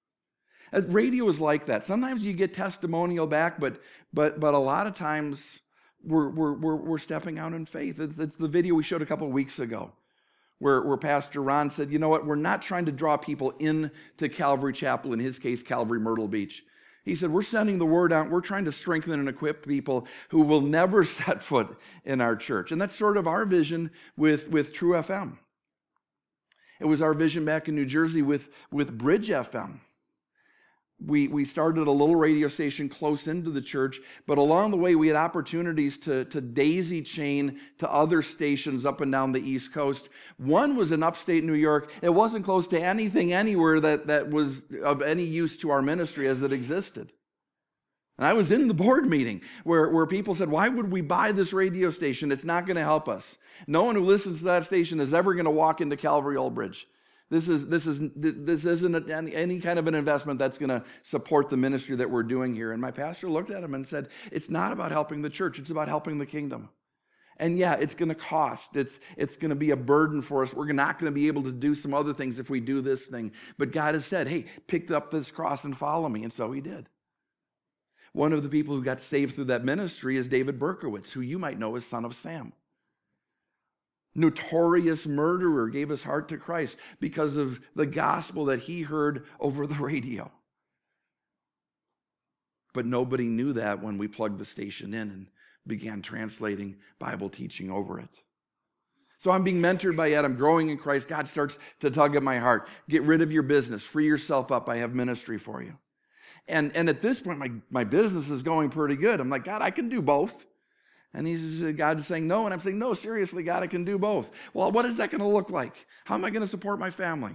S1: Radio is like that. Sometimes you get testimonial back, but a lot of times we're stepping out in faith. It's the video we showed a couple of weeks ago, where Pastor Ron said, you know what, we're not trying to draw people into Calvary Chapel, in his case, Calvary Myrtle Beach. He said, we're sending the word out. We're trying to strengthen and equip people who will never set foot in our church. And that's sort of our vision with True FM. It was our vision back in New Jersey with Bridge FM. We started a little radio station close into the church, but along the way we had opportunities to daisy chain to other stations up and down the East Coast. One was in upstate New York. It wasn't close to anything anywhere that was of any use to our ministry as it existed. And I was in the board meeting where people said, why would we buy this radio station? It's not going to help us. No one who listens to that station is ever going to walk into Calvary Old Bridge. This isn't any kind of an investment that's going to support the ministry that we're doing here. And my pastor looked at him and said, it's not about helping the church. It's about helping the kingdom. And yeah, it's going to cost. It's going to be a burden for us. We're not going to be able to do some other things if we do this thing. But God has said, hey, pick up this cross and follow me. And so he did. One of the people who got saved through that ministry is David Berkowitz, who you might know as son of Sam. Notorious murderer, gave his heart to Christ because of the gospel that he heard over the radio. But nobody knew that when we plugged the station in and began translating Bible teaching over it. So I'm being mentored by Ed. I'm growing in Christ. God starts to tug at my heart. Get rid of your business. Free yourself up. I have ministry for you. And at this point, my business is going pretty good. I'm like, God, I can do both. And God is saying no, and I'm saying, no, seriously, God, I can do both. Well, what is that going to look like? How am I going to support my family?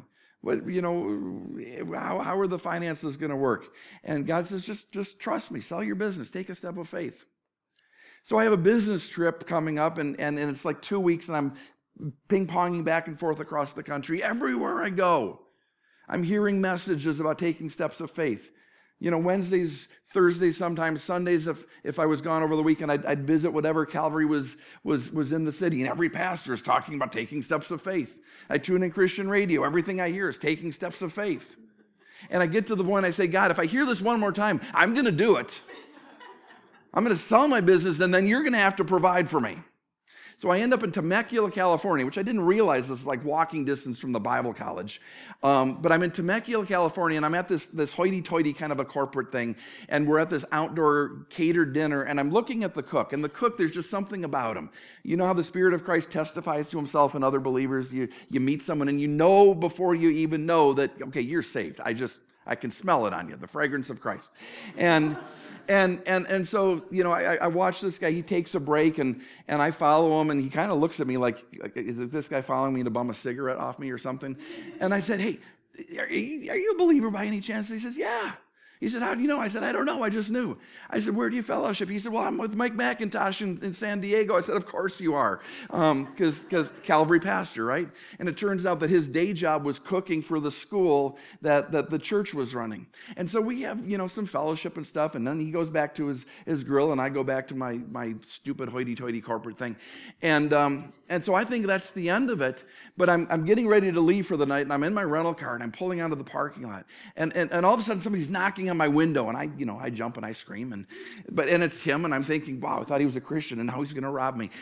S1: How are the finances going to work? And God says, just trust me, sell your business, take a step of faith. So I have a business trip coming up, and it's like 2 weeks, and I'm ping-ponging back and forth across the country. Everywhere I go, I'm hearing messages about taking steps of faith. Wednesdays, Thursdays, sometimes Sundays, if I was gone over the weekend, I'd visit whatever Calvary was in the city. And every pastor is talking about taking steps of faith. I tune in Christian radio. Everything I hear is taking steps of faith. And I get to the point I say, God, if I hear this one more time, I'm going to do it. I'm going to sell my business, and then you're going to have to provide for me. So I end up in Temecula, California, which I didn't realize this is like walking distance from the Bible college. But I'm in Temecula, California, and I'm at this hoity-toity kind of a corporate thing, and we're at this outdoor catered dinner, and I'm looking at the cook. And the cook, there's just something about him. You know how the Spirit of Christ testifies to himself and other believers? You meet someone, and you know before you even know that, okay, you're saved. I can smell it on you, the fragrance of Christ. And so, I watch this guy. He takes a break, and I follow him, and he kind of looks at me like, is this guy following me to bum a cigarette off me or something? And I said, hey, are you a believer by any chance? And he says, yeah. He said, how do you know? I said, I don't know. I just knew. I said, where do you fellowship? He said, well, I'm with Mike McIntosh in San Diego. I said, of course you are, because Calvary pastor, right? And it turns out that his day job was cooking for the school that the church was running. And so we have, some fellowship and stuff. And then he goes back to his grill, and I go back to my stupid hoity-toity corporate thing. And so I think that's the end of it. But I'm getting ready to leave for the night, and I'm in my rental car, and I'm pulling out of the parking lot. And all of a sudden, somebody's knocking on my window, and I jump and I scream, and it's him, and I'm thinking, wow, I thought he was a Christian, and now he's going to rob me.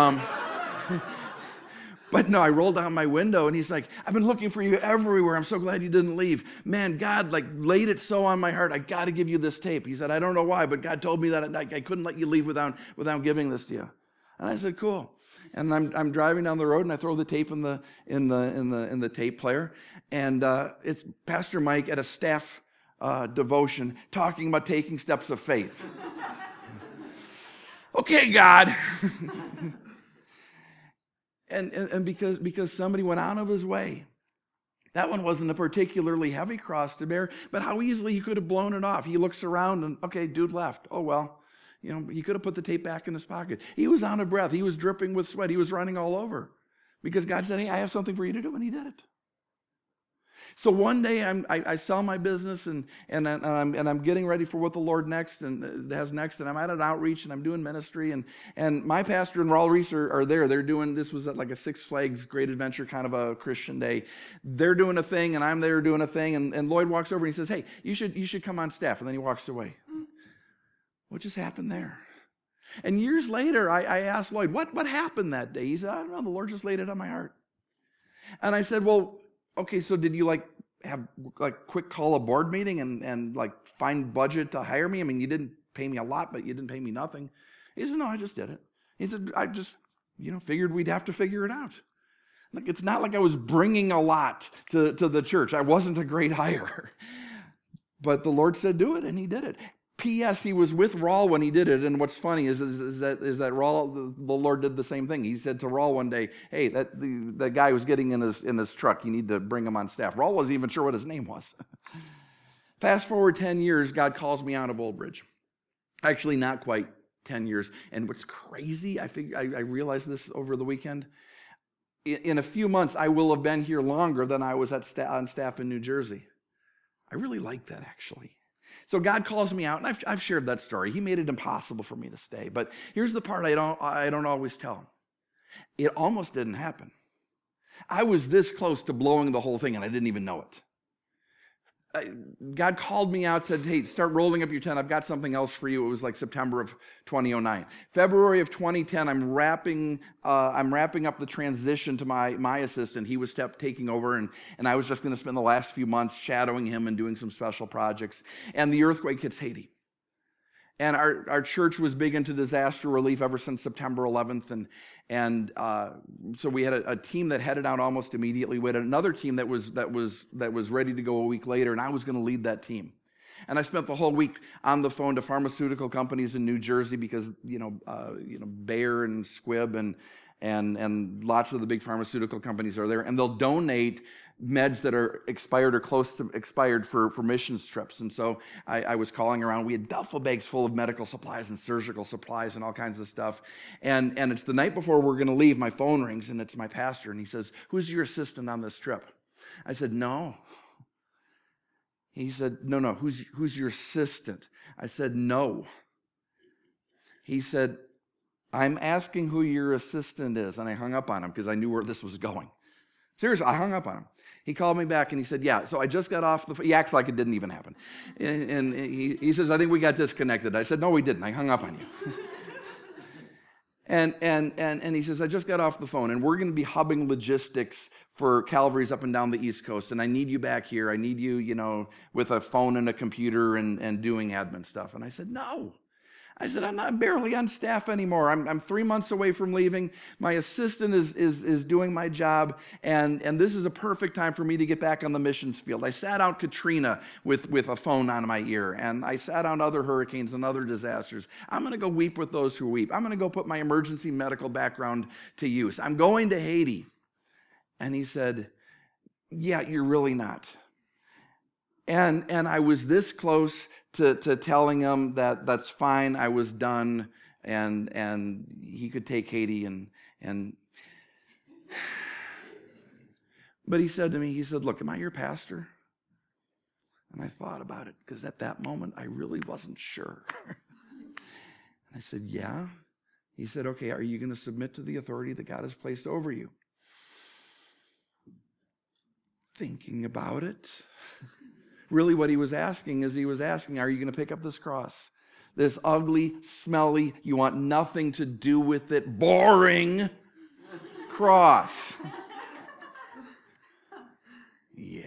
S1: But no, I rolled down my window, and he's like, I've been looking for you everywhere. I'm so glad you didn't leave. Man, God laid it so on my heart. I got to give you this tape. He said, I don't know why, but God told me that I couldn't let you leave without giving this to you. And I said, cool. And I'm driving down the road, and I throw the tape in the tape player, and it's Pastor Mike at a staff devotion talking about taking steps of faith. Okay, God. And because somebody went out of his way. That one wasn't a particularly heavy cross to bear, but how easily he could have blown it off. He looks around and, okay, dude left. Oh, well, he could have put the tape back in his pocket. He was out of breath. He was dripping with sweat. He was running all over because God said, hey, I have something for you to do, and he did it. So one day I sell my business and I'm getting ready for what the Lord has next, and I'm at an outreach and I'm doing ministry, and my pastor and Raul Reese are there. They're doing, this was at like a Six Flags Great Adventure kind of a Christian day. They're doing a thing and I'm there doing a thing, and Lloyd walks over and he says, hey, you should come on staff, and then he walks away. What just happened there? And years later I asked Lloyd, what happened that day? He said, I don't know, the Lord just laid it on my heart. And I said, well, okay, so did you have quick call a board meeting and find budget to hire me? I mean, you didn't pay me a lot, but you didn't pay me nothing. He said, no, I just did it. He said, I just, figured we'd have to figure it out. It's not like I was bringing a lot to the church. I wasn't a great hire. But the Lord said, do it, and he did it. P.S. He was with Raul when he did it, and what's funny is that Raul, the Lord did the same thing. He said to Raul one day, hey, that guy who's getting in his truck, you need to bring him on staff. Raul wasn't even sure what his name was. Fast forward 10 years, God calls me out of Old Bridge. Actually, not quite 10 years. And what's crazy, I realized this over the weekend. In a few months, I will have been here longer than I was on staff in New Jersey. I really like that, actually. So God calls me out, and I've shared that story. He made it impossible for me to stay. But here's the part I don't always tell. It almost didn't happen. I was this close to blowing the whole thing, and I didn't even know it. God called me out, said, hey, start rolling up your tent. I've got something else for you. It was like September of 2009. February of 2010, I'm wrapping up the transition to my assistant. He was taking over, and I was just going to spend the last few months shadowing him and doing some special projects. And the earthquake hits Haiti. And our church was big into disaster relief ever since September 11th. And so we had a team that headed out almost immediately. We had another team that was ready to go a week later, and I was going to lead that team. And I spent the whole week on the phone to pharmaceutical companies in New Jersey because Bayer and Squibb and lots of the big pharmaceutical companies are there, and they'll donate meds that are expired or close to expired for missions trips. And so I was calling around. We had duffel bags full of medical supplies and surgical supplies and all kinds of stuff. And it's the night before we're going to leave. My phone rings, and it's my pastor, and he says, who's your assistant on this trip? I said, no. He said, no, who's your assistant? I said, no. He said, I'm asking who your assistant is. And I hung up on him because I knew where this was going. Seriously, I hung up on him. He called me back and he said, yeah, so I just got off the phone. He acts like it didn't even happen. And he says, I think we got disconnected. I said, no, we didn't. I hung up on you. And he says, I just got off the phone, and we're going to be hubbing logistics for Calvary's up and down the East Coast, and I need you back here. I need you, with a phone and a computer and doing admin stuff. And I said, no. I said, I'm barely on staff anymore. I'm 3 months away from leaving. My assistant is doing my job, and this is a perfect time for me to get back on the missions field. I sat out Katrina with a phone on my ear, and I sat out other hurricanes and other disasters. I'm going to go weep with those who weep. I'm going to go put my emergency medical background to use. I'm going to Haiti. And he said, yeah, you're really not. And I was this close to telling him that that's fine, I was done, and he could take Haiti and but he said to me, he said, look, am I your pastor? And I thought about it, because at that moment I really wasn't sure. And I said, yeah. He said, okay, are you going to submit to the authority that God has placed over you? Thinking about it. Really what he was asking is, are you going to pick up this cross? This ugly, smelly, you want nothing to do with it, boring cross. Yeah.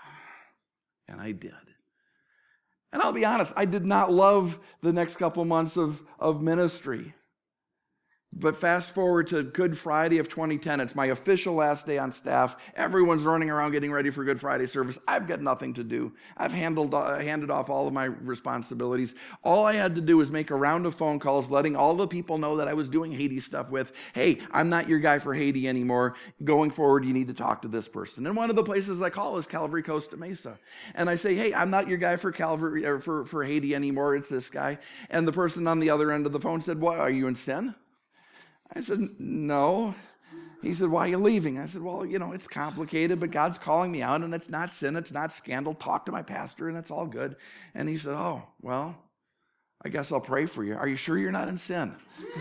S1: And I did. And I'll be honest, I did not love the next couple months of ministry. But fast forward to Good Friday of 2010. It's my official last day on staff. Everyone's running around getting ready for Good Friday service. I've got nothing to do. I've handed off all of my responsibilities. All I had to do was make a round of phone calls, letting all the people know that I was doing Haiti stuff with, hey, I'm not your guy for Haiti anymore. Going forward, you need to talk to this person. And one of the places I call is Calvary Costa Mesa. And I say, hey, I'm not your guy for Calvary or for Haiti anymore. It's this guy. And the person on the other end of the phone said, what, are you in sin? I said, no. He said, why are you leaving? I said, well, it's complicated, but God's calling me out, and it's not sin, it's not scandal. Talk to my pastor, and it's all good. And he said, oh, well, I guess I'll pray for you. Are you sure you're not in sin?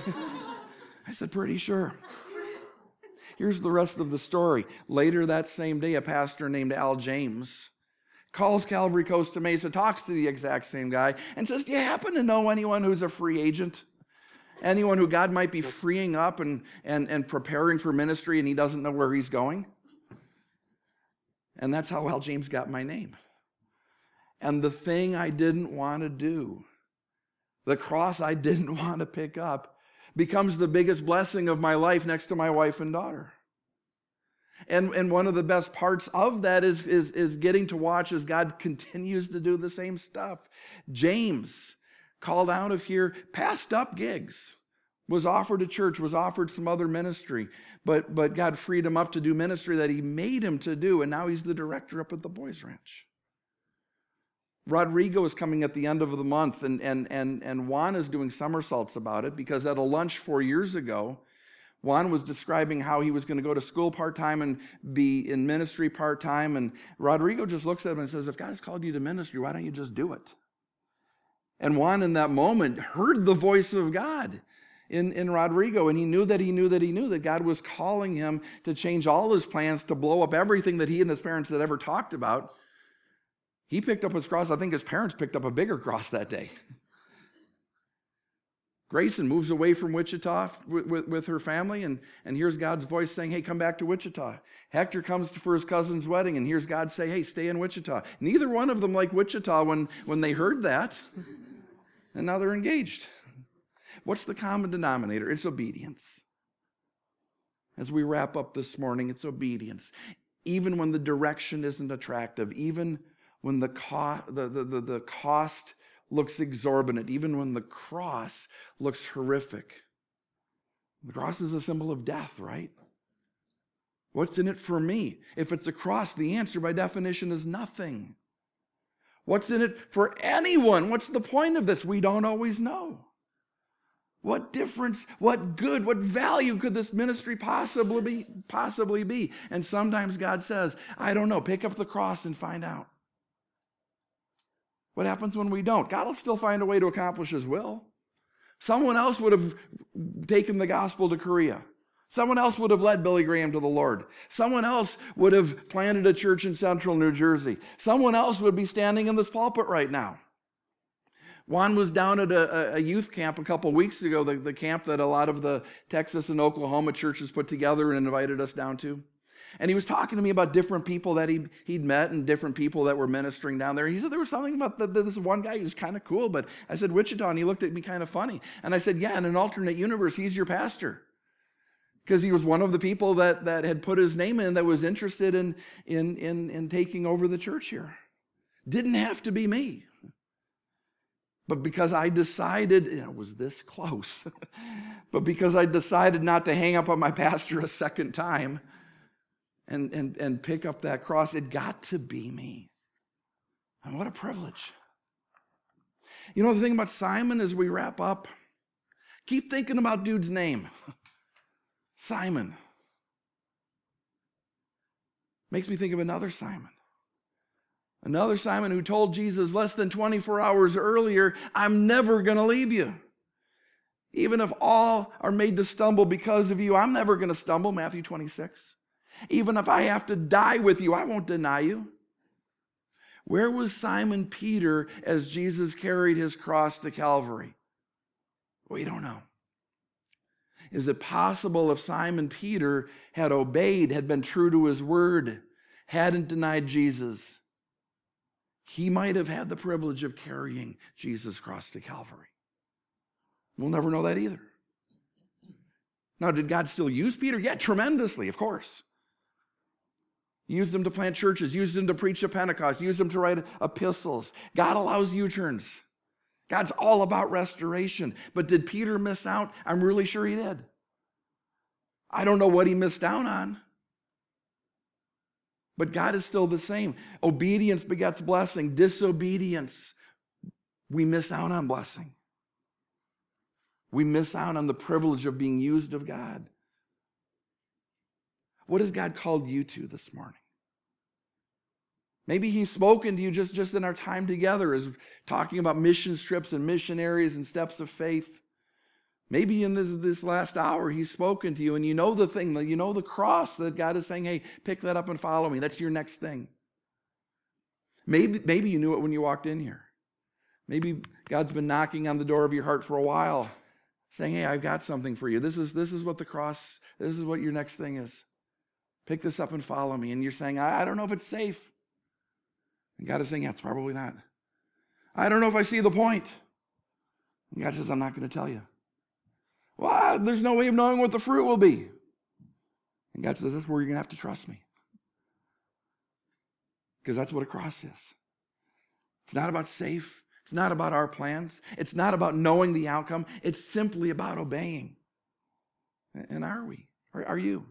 S1: I said, pretty sure. Here's the rest of the story. Later that same day, a pastor named Al James calls Calvary Costa Mesa, talks to the exact same guy, and says, do you happen to know anyone who's a free agent? Anyone who God might be freeing up and preparing for ministry, and he doesn't know where he's going? And that's how Al James got my name. And the thing I didn't want to do, the cross I didn't want to pick up, becomes the biggest blessing of my life next to my wife and daughter. And one of the best parts of that is getting to watch as God continues to do the same stuff. James, called out of here, passed up gigs, was offered a church, was offered some other ministry, but God freed him up to do ministry that he made him to do, and now he's the director up at the Boys Ranch. Rodrigo is coming at the end of the month, and Juan is doing somersaults about it, because at a lunch 4 years ago, Juan was describing how he was going to go to school part-time and be in ministry part-time, and Rodrigo just looks at him and says, if God has called you to ministry, why don't you just do it? And Juan in that moment heard the voice of God in Rodrigo, and he knew that God was calling him to change all his plans, to blow up everything that he and his parents had ever talked about. He picked up his cross. I think his parents picked up a bigger cross that day. Grayson moves away from Wichita with her family, and hears God's voice saying, hey, come back to Wichita. Hector comes for his cousin's wedding, and hears God say, hey, stay in Wichita. Neither one of them liked Wichita when they heard that, and now they're engaged. What's the common denominator? It's obedience. As we wrap up this morning, it's obedience. Even when the direction isn't attractive, even when the cost looks exorbitant, even when the cross looks horrific. The cross is a symbol of death, right? What's in it for me? If it's a cross, the answer by definition is nothing. What's in it for anyone? What's the point of this? We don't always know. What difference, what good, what value could this ministry possibly be? And sometimes God says, I don't know, pick up the cross and find out. What happens when we don't? God will still find a way to accomplish his will. Someone else would have taken the gospel to Korea. Someone else would have led Billy Graham to the Lord. Someone else would have planted a church in central New Jersey. Someone else would be standing in this pulpit right now. Juan was down at a youth camp a couple weeks ago, the camp that a lot of the Texas and Oklahoma churches put together and invited us down to. And he was talking to me about different people that he'd met and different people that were ministering down there. He said there was something about this one guy who was kind of cool, but I said, Wichita, and he looked at me kind of funny. And I said, yeah, in an alternate universe, he's your pastor. Because he was one of the people that had put his name in that was interested in taking over the church here. Didn't have to be me. But because I decided, it was this close, but because I decided not to hang up on my pastor a second time, and pick up that cross, it got to be me. And what a privilege. You know, the thing about Simon as we wrap up, keep thinking about dude's name. Simon. Makes me think of another Simon. Another Simon who told Jesus less than 24 hours earlier, I'm never going to leave you. Even if all are made to stumble because of you, I'm never going to stumble, Matthew 26. Even if I have to die with you, I won't deny you. Where was Simon Peter as Jesus carried his cross to Calvary? We don't know. Is it possible if Simon Peter had obeyed, had been true to his word, hadn't denied Jesus, he might have had the privilege of carrying Jesus' cross to Calvary? We'll never know that either. Now, did God still use Peter? Yeah, tremendously, of course. Used him to plant churches, used him to preach at Pentecost, used him to write epistles. God allows U-turns. God's all about restoration. But did Peter miss out? I'm really sure he did. I don't know what he missed out on. But God is still the same. Obedience begets blessing. Disobedience, we miss out on blessing. We miss out on the privilege of being used of God. What has God called you to this morning? Maybe he's spoken to you just in our time together as talking about mission trips and missionaries and steps of faith. Maybe in this last hour he's spoken to you and you know the thing, you know the cross that God is saying, hey, pick that up and follow me. That's your next thing. Maybe you knew it when you walked in here. Maybe God's been knocking on the door of your heart for a while, saying, hey, I've got something for you. This is what the cross, this is what your next thing is. Pick this up and follow me. And you're saying, I don't know if it's safe. And God is saying, yeah, it's probably not. I don't know if I see the point. And God says, I'm not going to tell you. Well, there's no way of knowing what the fruit will be. And God says, this is where you're going to have to trust me. Because that's what a cross is. It's not about safe. It's not about our plans. It's not about knowing the outcome. It's simply about obeying. And are we? Are you?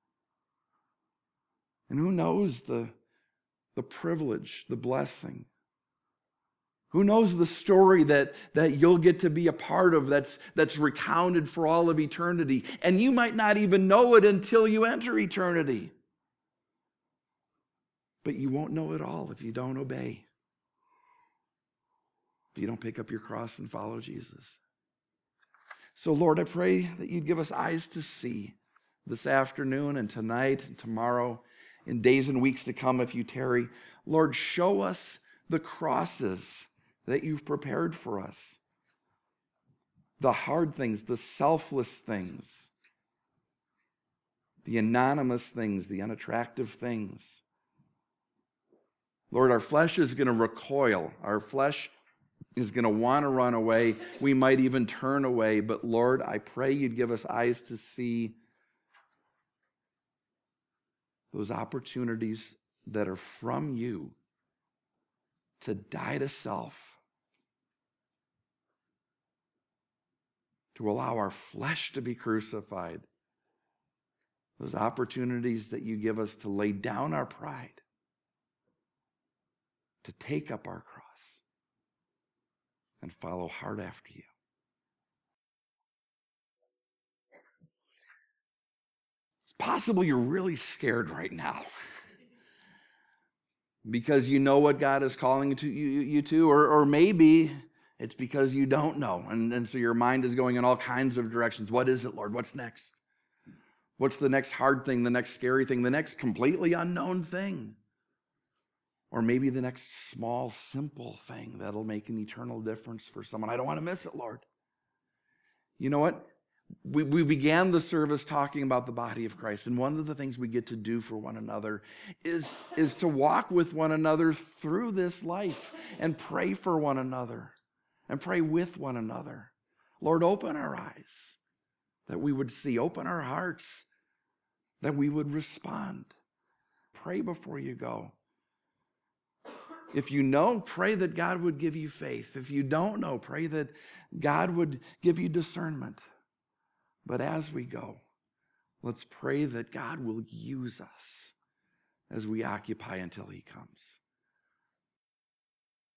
S1: And who knows the privilege, the blessing? Who knows the story that you'll get to be a part of that's recounted for all of eternity? And you might not even know it until you enter eternity. But you won't know it all if you don't obey. If you don't pick up your cross and follow Jesus. So Lord, I pray that you'd give us eyes to see this afternoon and tonight and tomorrow, in days and weeks to come if you tarry. Lord, show us the crosses that you've prepared for us. The hard things, the selfless things, the anonymous things, the unattractive things. Lord, our flesh is going to recoil. Our flesh is going to want to run away. We might even turn away. But Lord, I pray you'd give us eyes to see those opportunities that are from you to die to self, to allow our flesh to be crucified. Those opportunities that you give us to lay down our pride, to take up our cross and follow hard after you. It's possible you're really scared right now because you know what God is calling you to, or maybe it's because you don't know, and so your mind is going in all kinds of directions. What is it, Lord? What's next? What's the next hard thing, the next scary thing, the next completely unknown thing? Or maybe the next small, simple thing that'll make an eternal difference for someone. I don't want to miss it, Lord. You know what? We began the service talking about the body of Christ, and one of the things we get to do for one another is to walk with one another through this life and pray for one another and pray with one another. Lord, open our eyes that we would see, open our hearts that we would respond. Pray before you go. If you know, pray that God would give you faith. If you don't know, pray that God would give you discernment. But as we go, let's pray that God will use us as we occupy until he comes.